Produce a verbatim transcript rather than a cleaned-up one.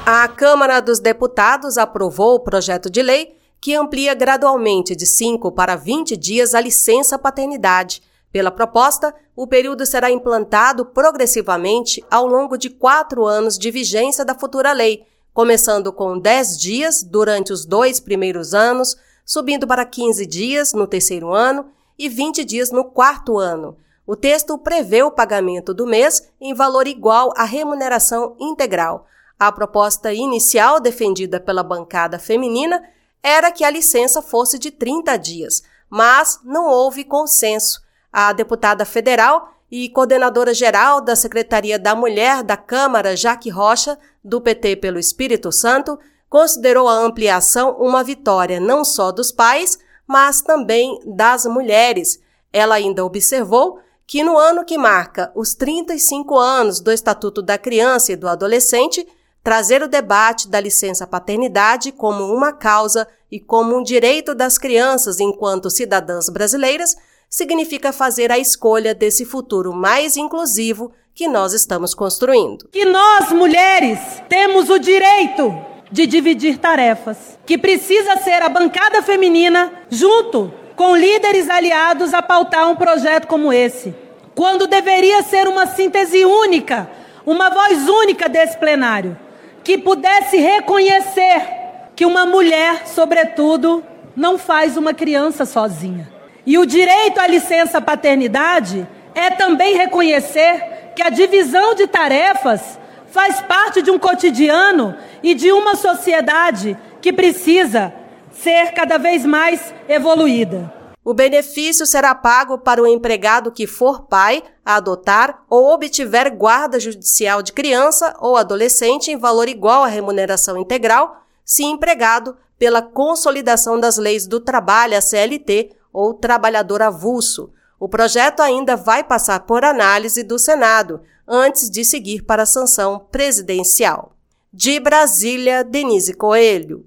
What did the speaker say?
A Câmara dos Deputados aprovou o projeto de lei que amplia gradualmente de cinco para vinte dias a licença paternidade. Pela proposta, o período será implantado progressivamente ao longo de quatro anos de vigência da futura lei, começando com dez dias durante os dois primeiros anos, subindo para quinze dias no terceiro ano e vinte dias no quarto ano. O texto prevê o pagamento do mês em valor igual à remuneração integral. A proposta inicial, defendida pela bancada feminina, era que a licença fosse de trinta dias, mas não houve consenso. A deputada federal e coordenadora geral da Secretaria da Mulher da Câmara, Jaque Rocha, do P T pelo Espírito Santo, considerou a ampliação uma vitória não só dos pais, mas também das mulheres. Ela ainda observou que no ano que marca os trinta e cinco anos do Estatuto da Criança e do Adolescente, trazer o debate da licença paternidade como uma causa e como um direito das crianças enquanto cidadãs brasileiras significa fazer a escolha desse futuro mais inclusivo que nós estamos construindo. Que nós, mulheres, temos o direito de dividir tarefas, que precisa ser a bancada feminina, junto com líderes aliados, a pautar um projeto como esse, quando deveria ser uma síntese única, uma voz única desse plenário, que pudesse reconhecer que uma mulher, sobretudo, não faz uma criança sozinha. E o direito à licença paternidade é também reconhecer que a divisão de tarefas faz parte de um cotidiano e de uma sociedade que precisa ser cada vez mais evoluída. O benefício será pago para o empregado que for pai, adotar ou obtiver guarda judicial de criança ou adolescente em valor igual à remuneração integral, se empregado pela Consolidação das Leis do Trabalho, a C L T, ou trabalhador avulso. O projeto ainda vai passar por análise do Senado, antes de seguir para a sanção presidencial. De Brasília, Denise Coelho.